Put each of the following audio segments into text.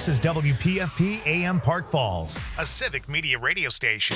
This is WPFP AM Park Falls, a civic media radio station.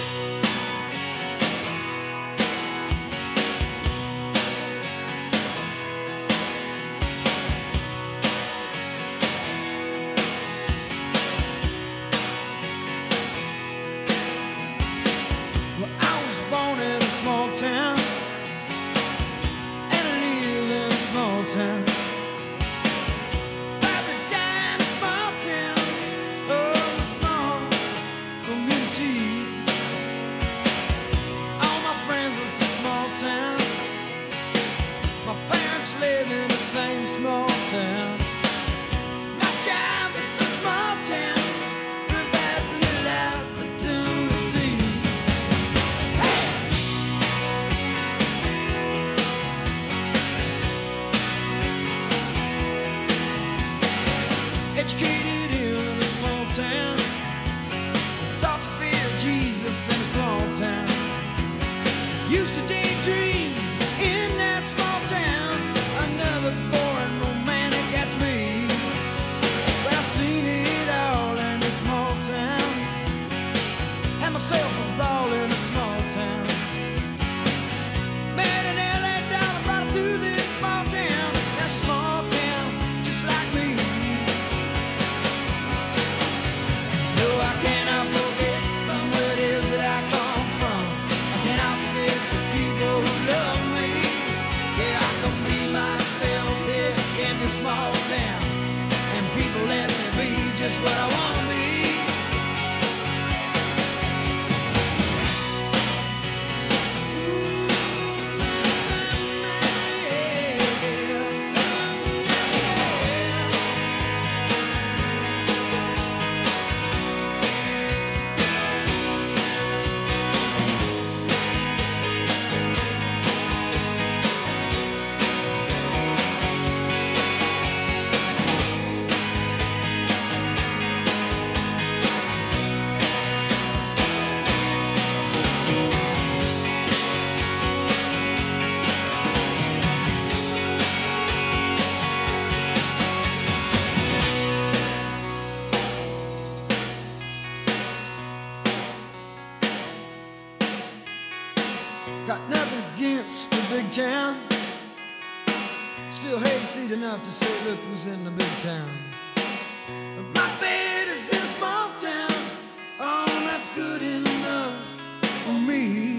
Got nothing against the big town. Still hate seat enough to say, look who's in the big town. But my bed is in a small town. Oh, that's good enough for me.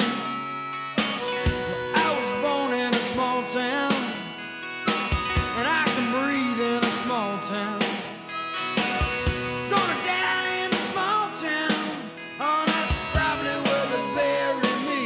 Well, I was born in a small town, and I can breathe in a small town. Gonna die in a small town. Oh, that's probably where they bury me.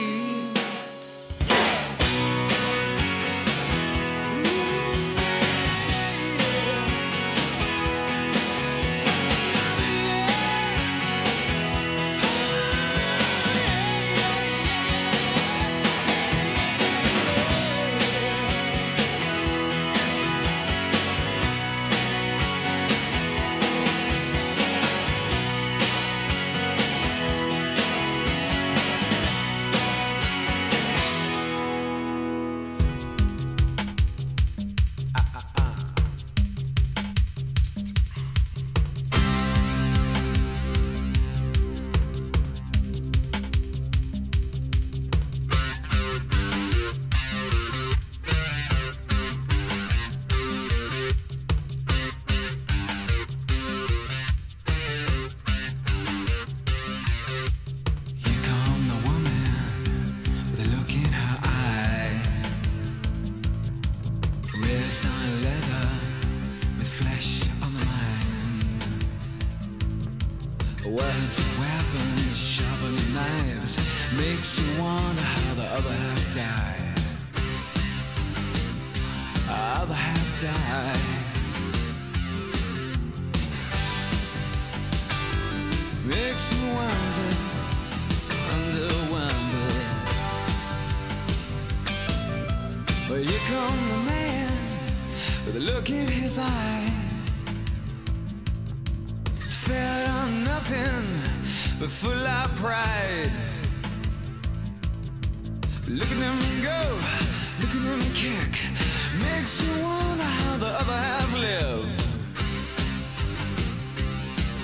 Words, weapons, sharpened knives, makes you wonder how the other half died. Other half died. Makes you wonder, wonder. Well, here come the man with a look in his eye. Fed on nothing but full of pride. Look at him go, look at him kick. Makes you wonder how the other half live.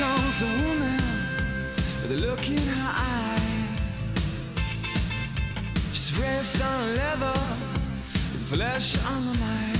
comes a woman with a look in her eye. She's raised on leather, with flesh on the mind.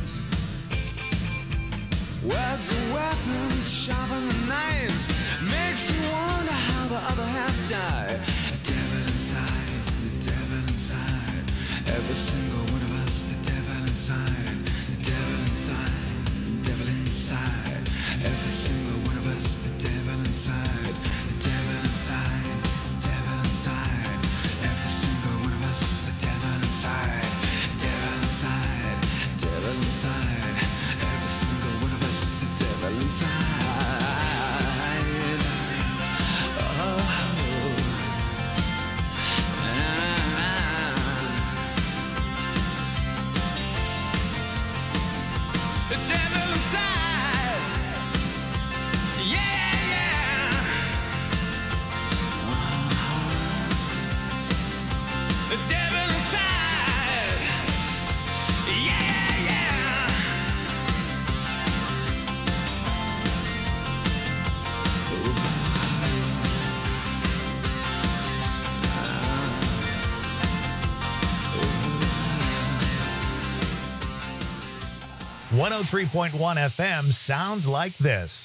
Words and weapons, sharpen the knives, makes you wonder how the other half died. The devil inside, the devil inside, every single one of us, the devil inside, the devil inside, the devil inside, every single one of us, the devil inside, the devil inside, the devil inside, every single one of us, the devil inside, devil inside, devil inside, every single one of us, the devil inside. The devil inside, yeah, yeah. The devil inside, yeah, yeah. 103.1 FM sounds like this.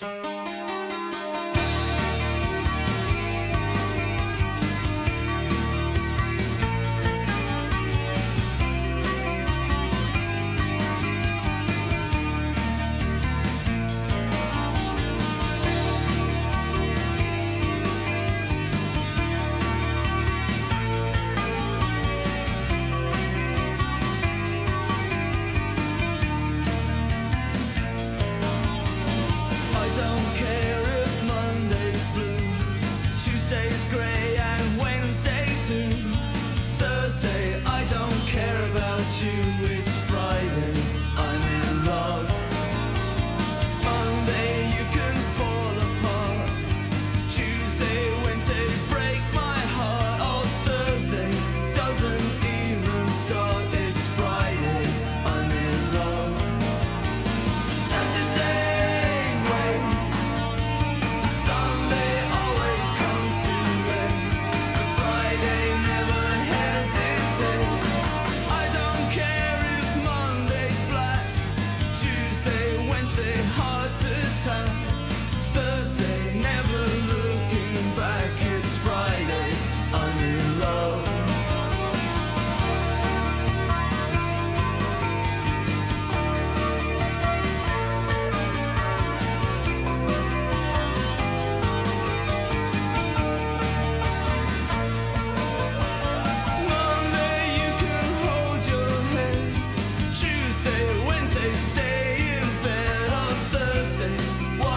'Cause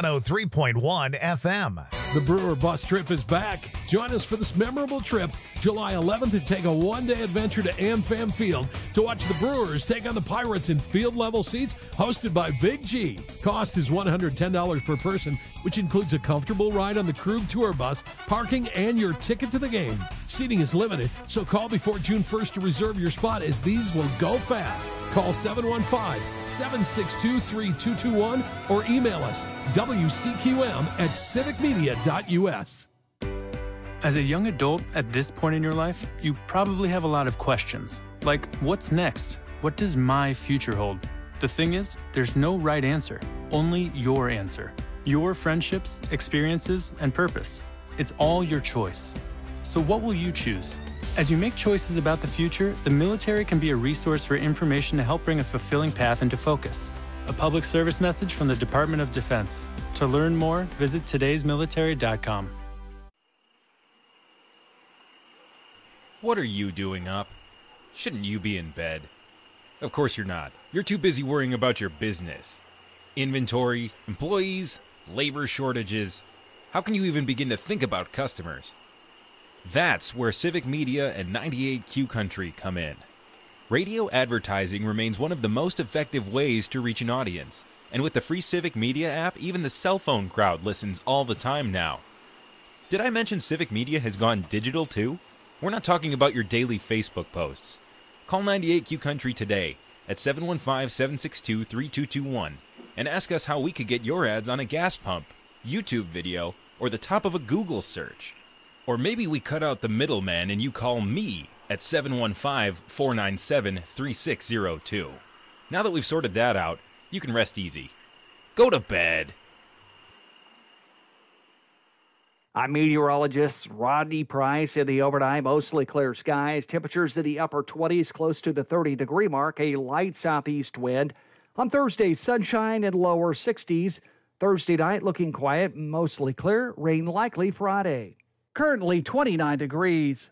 103.1 FM. The Brewer Bus Trip is back. Join us for this memorable trip, July 11th, and take a one-day adventure to AmFam Field to watch the Brewers take on the Pirates in field-level seats hosted by Big G. Cost is $110 per person, which includes a comfortable ride on the Krug Tour Bus, parking, and your ticket to the game. Seating is limited, so call before June 1st to reserve your spot, as these will go fast. Call 715-762-3221 or email us wcqm@civicmedia.us. As a young adult at this point in your life, you probably have a lot of questions. Like, what's next? What does my future hold? The thing is, there's no right answer, only your answer. Your friendships, experiences, and purpose. It's all your choice. So what will you choose? As you make choices about the future, the military can be a resource for information to help bring a fulfilling path into focus. A public service message from the Department of Defense. To learn more, visit todaysmilitary.com. What are you doing up? Shouldn't you be in bed? Of course you're not. You're too busy worrying about your business. Inventory, employees, labor shortages. How can you even begin to think about customers? That's where Civic Media and 98Q Country come in. Radio advertising remains one of the most effective ways to reach an audience. And with the free Civic Media app, even the cell phone crowd listens all the time now. Did I mention Civic Media has gone digital too? We're not talking about your daily Facebook posts. Call 98Q Country today at 715-762-3221 and ask us how we could get your ads on a gas pump, YouTube video, or the top of a Google search. Or maybe we cut out the middleman and you call me at 715-497-3602. Now that we've sorted that out, you can rest easy. Go to bed. I'm meteorologist Rodney Price. In the overnight, mostly clear skies. Temperatures in the upper 20s, close to the 30-degree mark. A light southeast wind. On Thursday, sunshine in lower 60s. Thursday night, looking quiet, mostly clear. Rain likely Friday. Currently 29 degrees.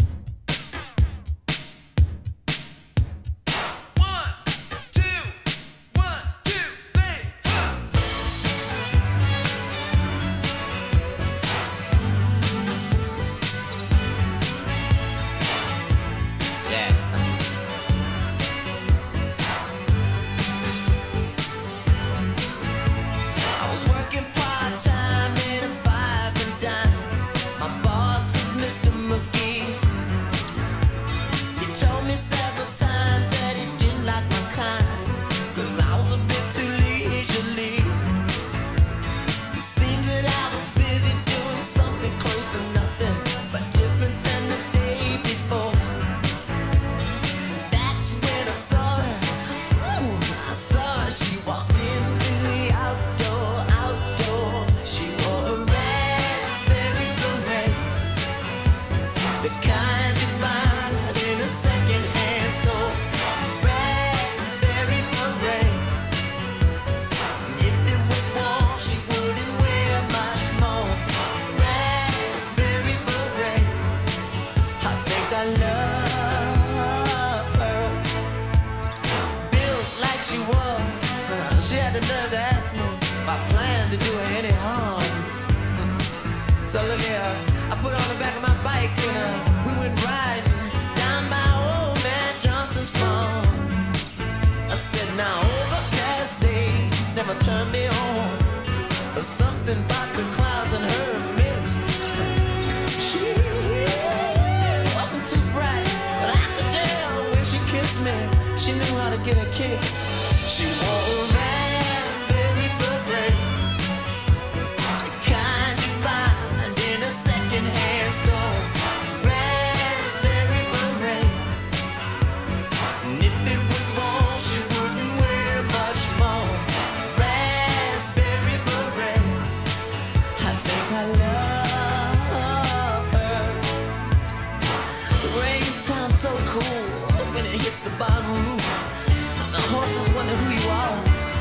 So cool when it hits the bottom roof. The horses wonder who you are.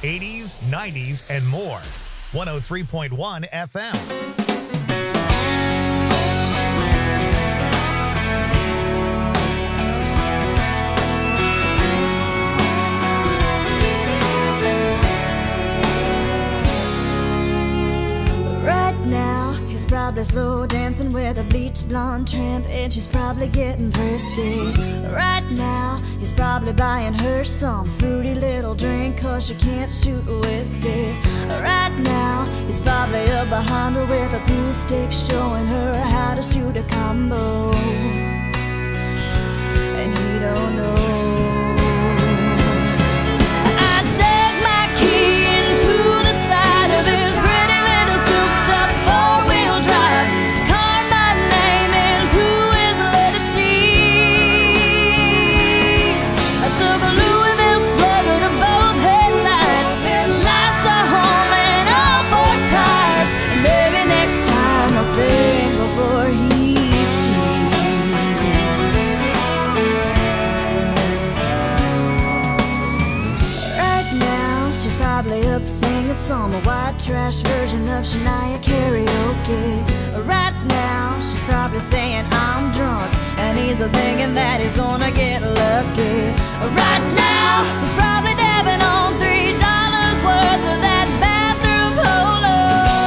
80s, 90s, and more. 103.1 FM. Probably slow dancing with a bleach blonde tramp, and she's probably getting thirsty. Right now, he's probably buying her some fruity little drink, 'cause she can't shoot whiskey. Right now, he's probably up behind her with a pool stick, showing her how to shoot a combo. And he don't know. Some white trash version of Shania karaoke. Right now, she's probably saying I'm drunk, and he's thinking that he's gonna get lucky. Right now, he's probably dabbing on $3 worth of that bathroom polo.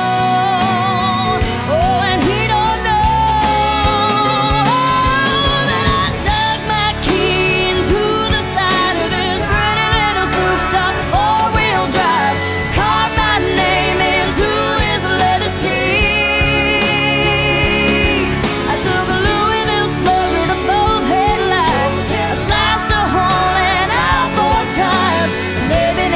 Oh, and he don't know that I dug my key into the side of this pretty little souped-up four-wheel drive. Maybe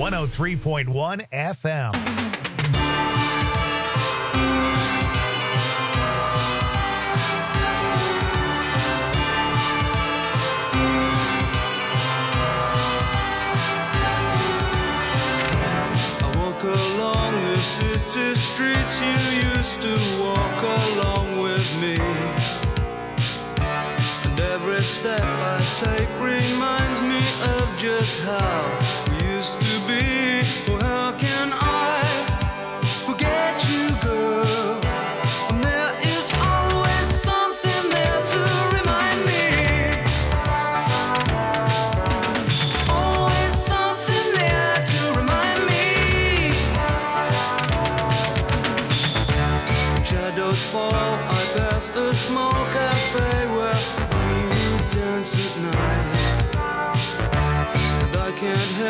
103.1 FM. Along the city streets you used to walk along with me, and every step I take reminds me of just how we used to be. Oh, how can I forget you, girl? And there is always something there to remind me. Always something there to remind me. Shadows fall, I pass a small cafe where we dance at night, and I can't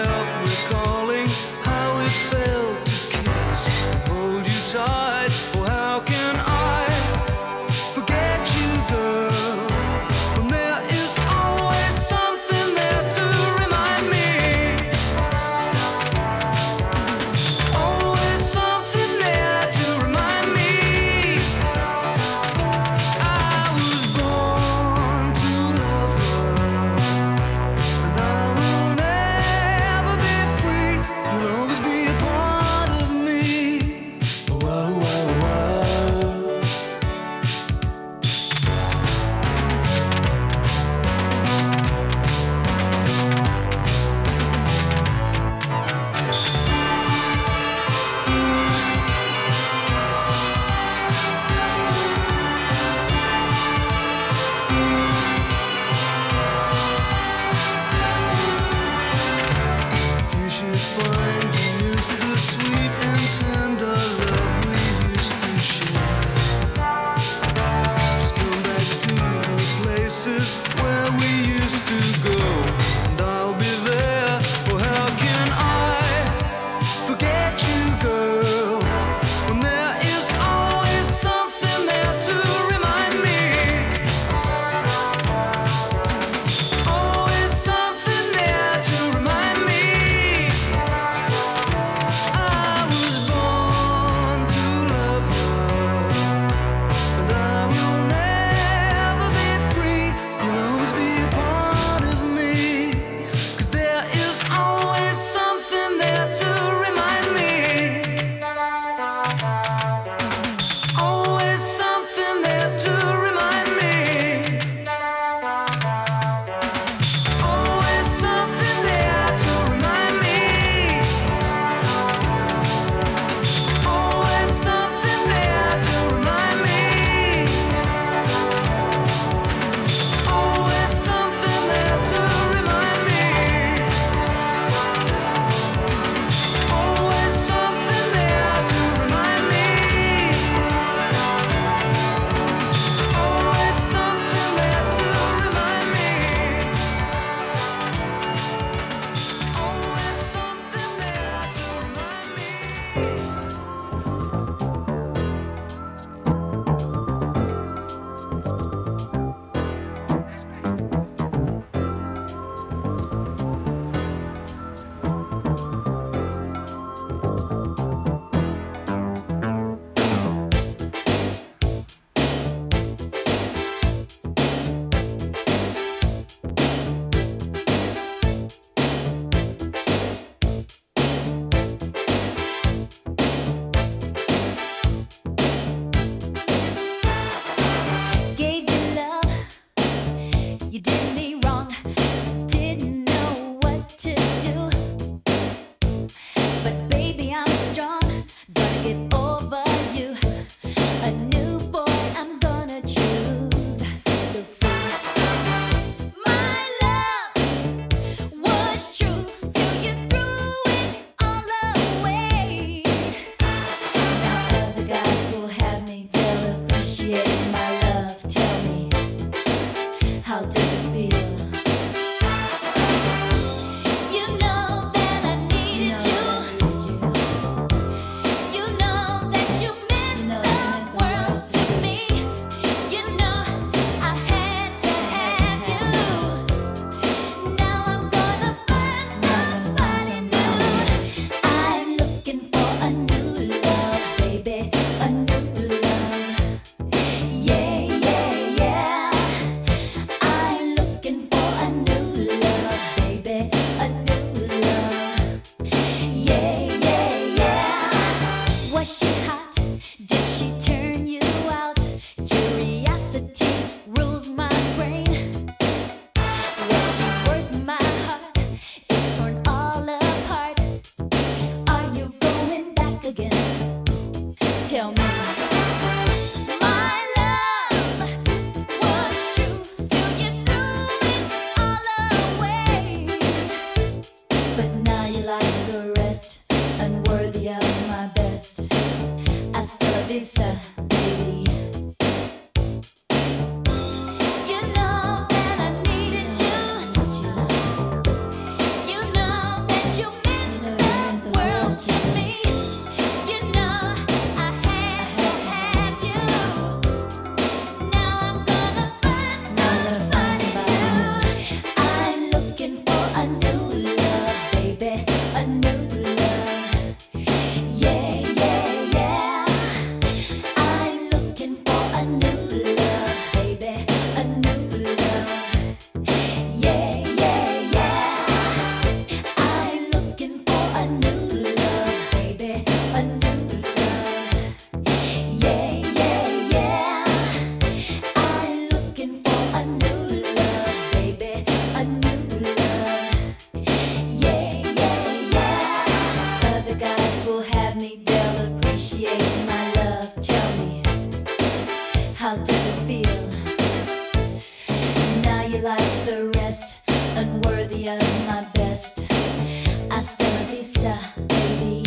of my best. Hasta la vista, baby.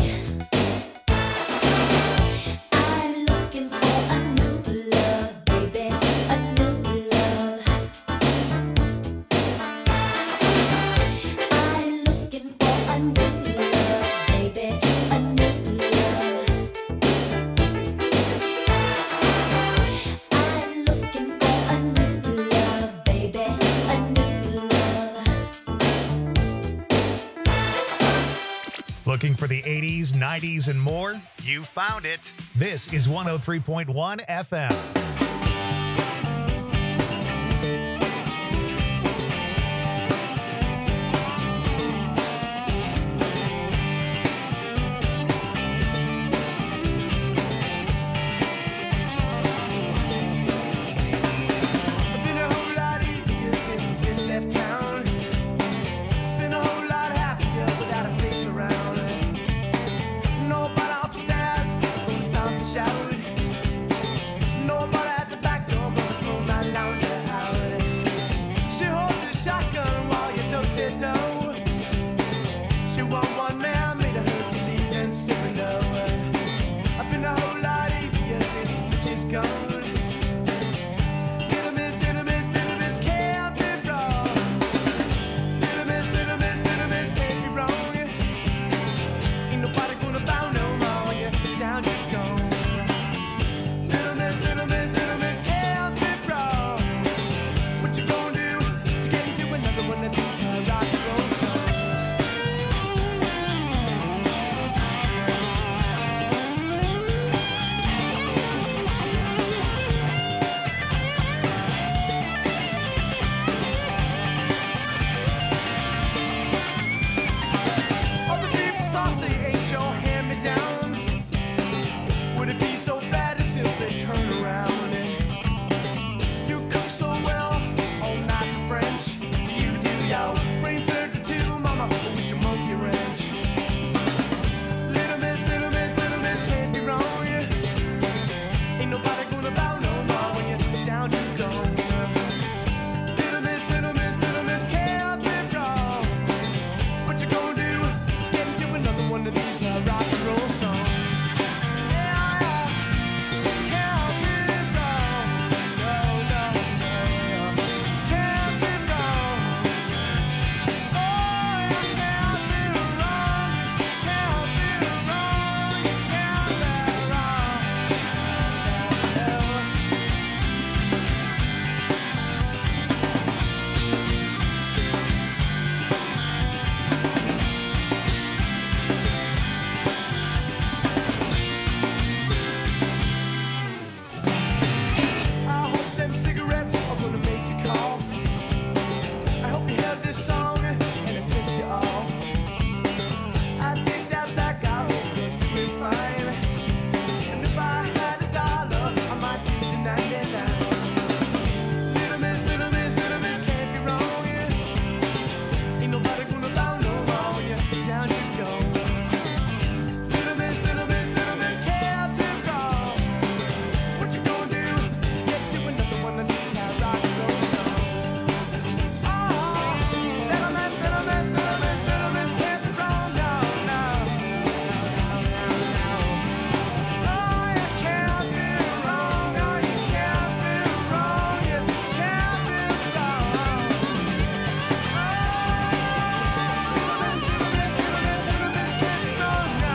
I'm looking for a new love, baby, a new love. I'm looking for a new love, baby, a new love. I'm looking for a new love, baby, a new love. Looking for the 80s, 90s, and more? You found it. This is 103.1 FM. It's been a whole lot easier since you just left town. It's been a whole lot happier without a face around. Nobody upstairs gonna stop and shout. Nobody at the back door gonna throw my lounger out. She holds the shotgun while you toe-to-toe. She want one man, made a Hercules and Cyrano. I've been a whole lot easier since the bitch is gone. Little miss, can't be wrong. Little miss, can't be wrong. Ain't nobody gonna bow no more when you sound it gone. Little miss, can't be wrong. What you gonna do to get into another one of these rock and roll songs? All the people saucy ain't your hand-me-downs. Would it be so bad to simply turn around? You cook so well, all nice and French. You do your brain surgery too, mama, with your monkey wrench. Little miss, can't be wrong. Ain't nobody gonna bow no more when you sound you gone. Little miss, can't be wrong. What you gonna do to get into another one of these rock and roll songs? Yeah, can't be wrong. No, can't be wrong. Oh, you can't be wrong. Can't be wrong. You can't be wrong. I hope them cigarettes are gonna make you cough. I hope you heard this song and it pissed you off. I take that back, I hope you're doing fine. And if I had a dollar, I might give you 99. Little miss, can't be wrong. Ain't nobody gonna bow no more when you sound you gone. Little miss, can't be wrong. What you gonna do to get to another one of these rock and roll songs? Oh, little miss, can't be wrong, no. Oh, you can't be wrong, no, you can't be wrong, you can't be wrong. Little miss, can't be wrong, no.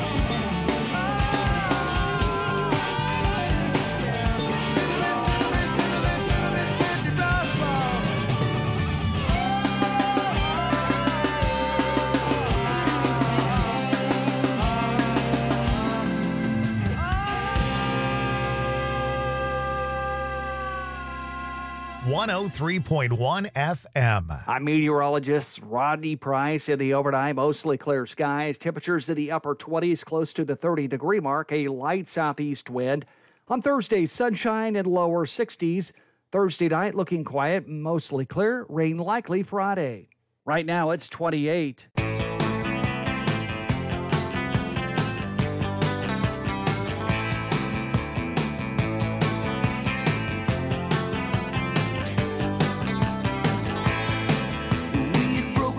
One 103.1 FM. I'm meteorologist Rodney Price. In the overnight, mostly clear skies. Temperatures in the upper 20s, close to the 30-degree mark. A light southeast wind. On Thursday, sunshine and lower 60s. Thursday night, looking quiet, mostly clear. Rain likely Friday. Right now, it's 28. We broke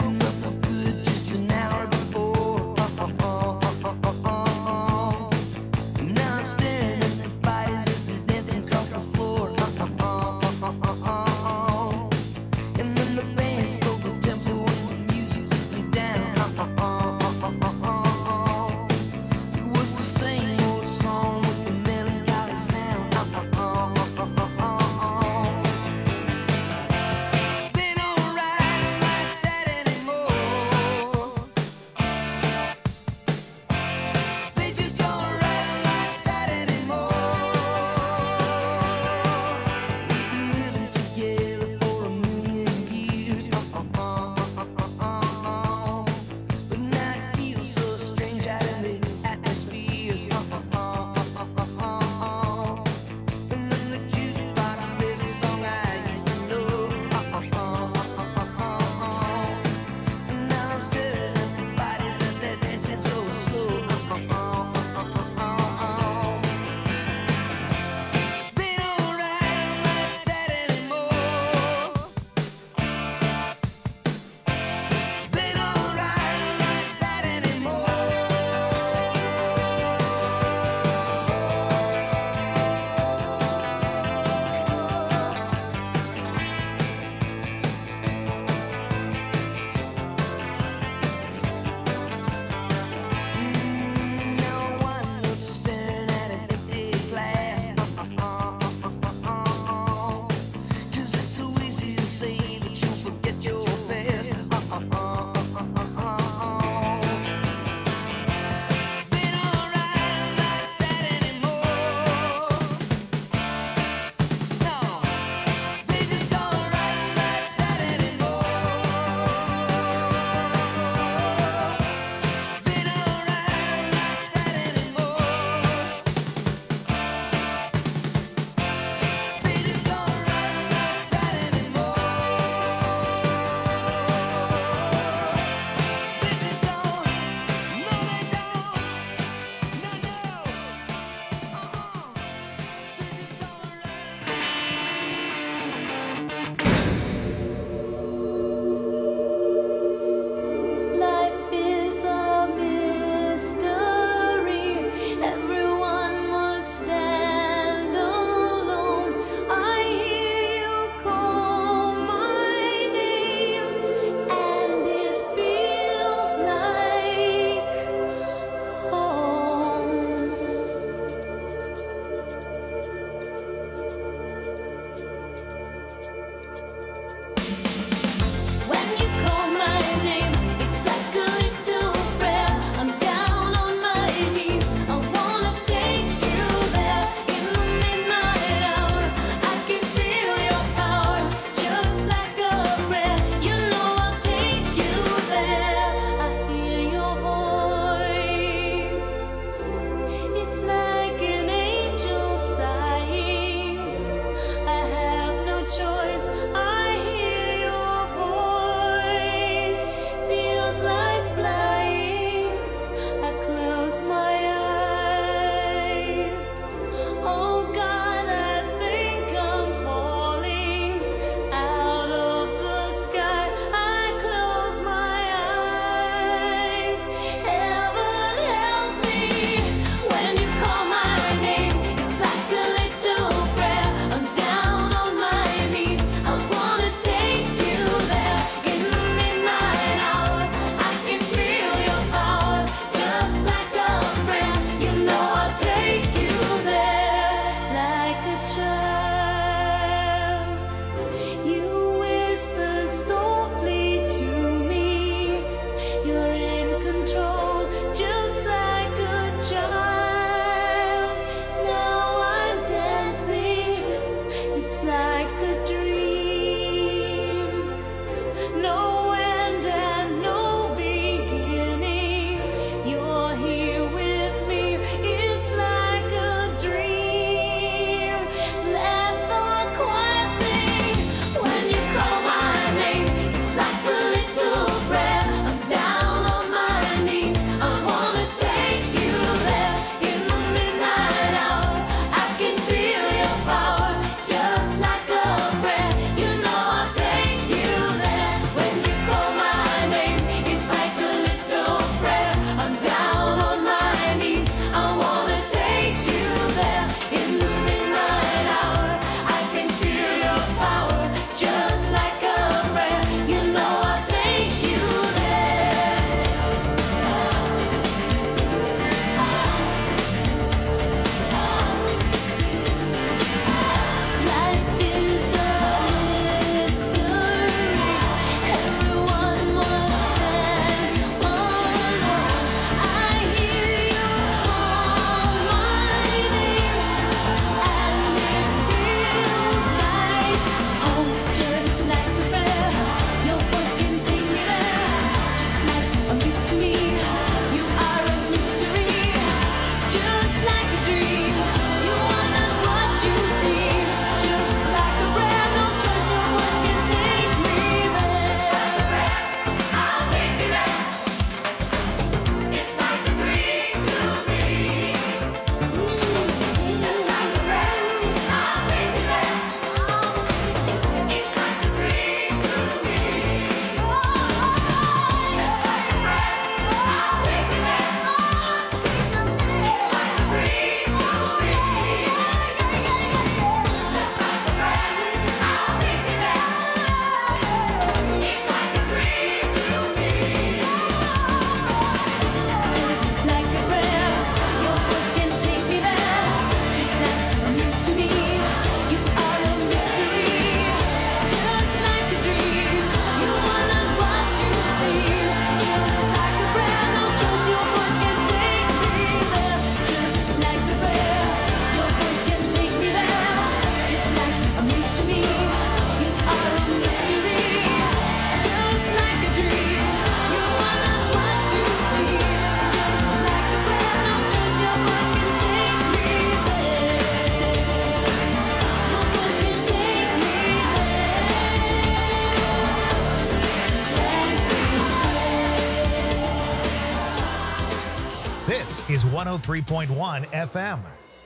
is 103.1 FM.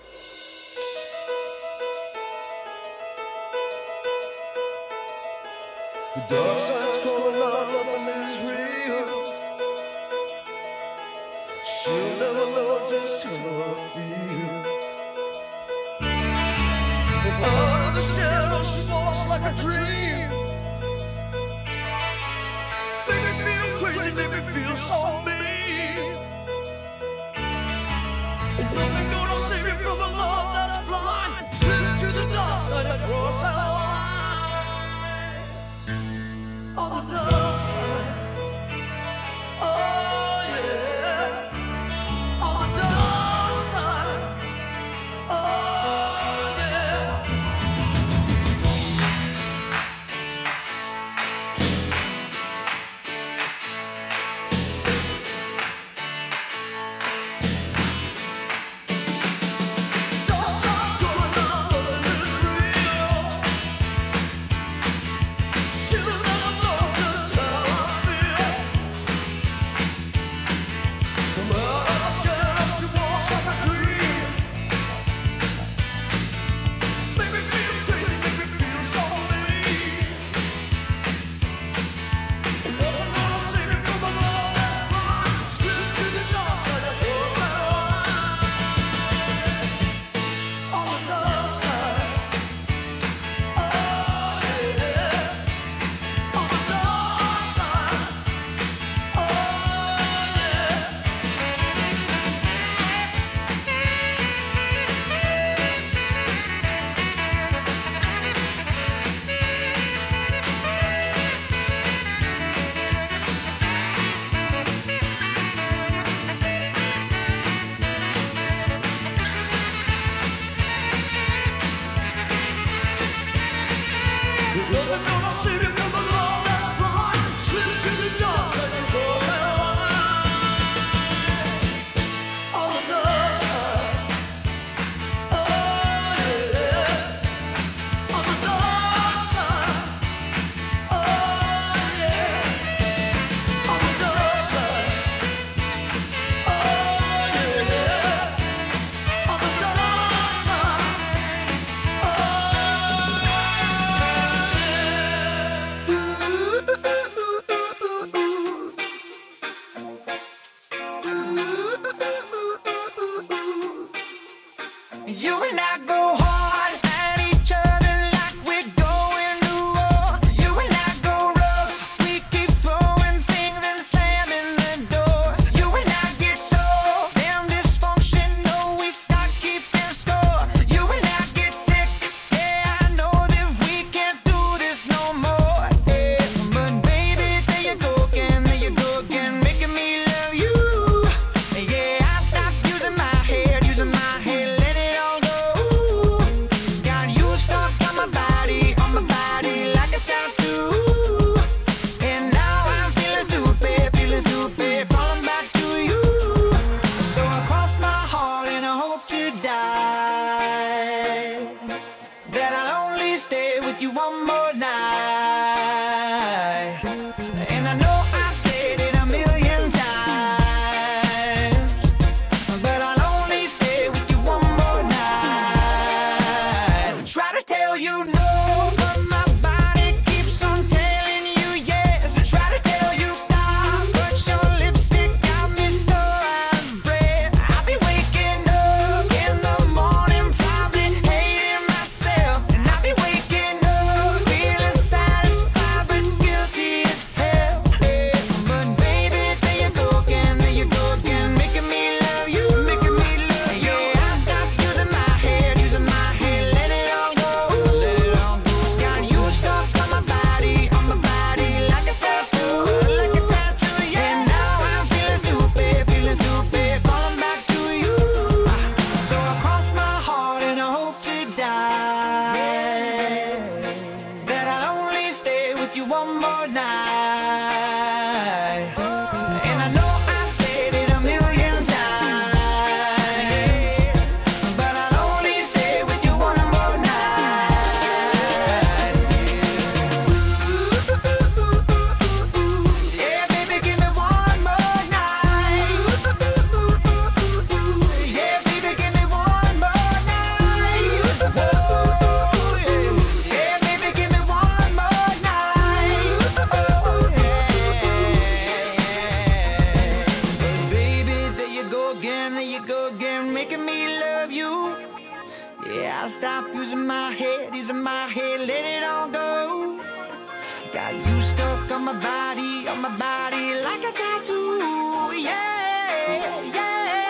The dark side's calling out, nothing is real. She'll never know just how I feel. From out of the shadows, she walks like a dream. Make me feel crazy, make me feel so mean. Nothing gonna save me from the love that's blind. Slip to the dark side across our line. On the dark side, oh yeah. On the dark side, oh yeah. Dark side's going on, nothing is real. She'll never know just how I feel. From out of the shadows, she walks like a dream. Make me feel crazy, make me feel so mean. Nothing gonna save me from the love that's blind. Slip to the dark side of your side. On the dark side, oh yeah. On the dark side, oh yeah. Nothing gonna save me from the love that's blind. Slip to the dark side and cross that line. On the dark side, oh yeah. On the dark side, oh yeah. On the dark side, oh yeah. On the dark side, oh You and I go hard at each other like we're going to war. You and I go rough, we keep throwing things and slamming the doors. You and I get so damn dysfunctional, we start keeping score. You and I get sick, yeah, I know that we can't do this no more. Yeah, but baby, there you go again, making me love you. Yeah, I stopped using my head, let it all go. Got you stuck on my body like a tattoo. And now I'm feeling stupid, falling back to you. So I cross my heart and I hope to die, that I'll only stay with you one more night. And I know I said it a million times, but I'll only stay with you one more night. Try to tell you no, but my body keeps on telling you yes. Try to tell you stop, but your lipstick got me so out of breath. I'll be waking up in the morning, probably hating myself. And I'll be waking up feeling satisfied but guilty as hell. But baby, there you go again, making me love you. Yeah, I stopped using my head, let it all go. Got you stuck on my body like a tattoo, yeah. And now I'm feeling stupid, falling back to you. So I cross my heart and I hope to die, that I'll only stay with you one more night. And I know I said it a million times, but I'll only stay with you one more night. Yeah, baby, give me one more night. Got you stuck on my body like a tattoo. Yeah, yeah.